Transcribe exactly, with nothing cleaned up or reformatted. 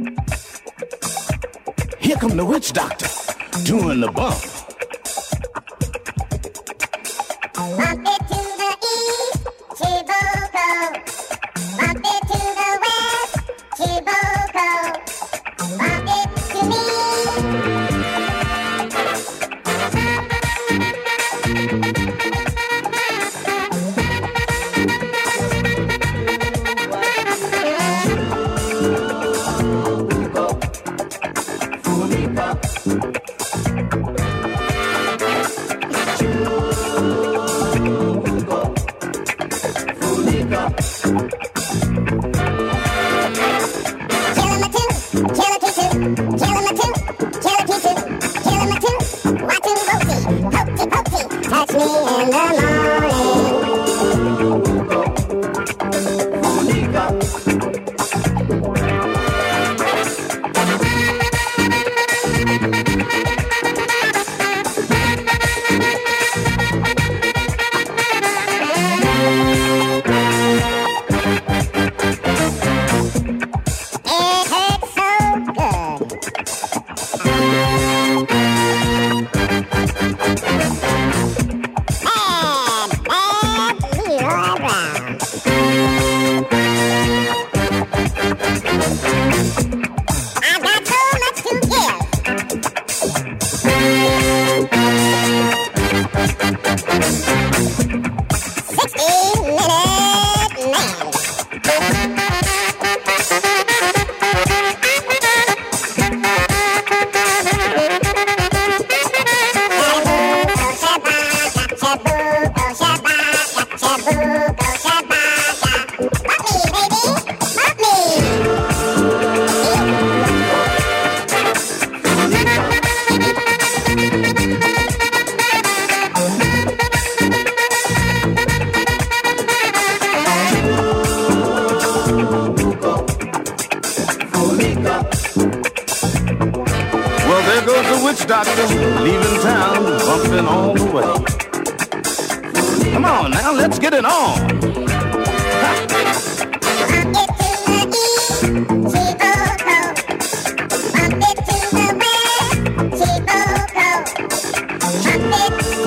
Here come the witch doctor doing the bump. Bump it to the east, Chiboko. Bump it to the west, Chiboko. Bump it to me. Touch me in the doctor leaving town, bumping all the way. Come on now, let's get it on. Bump it to the east, Chiboko. Bump it to the west, Chiboko. Bump it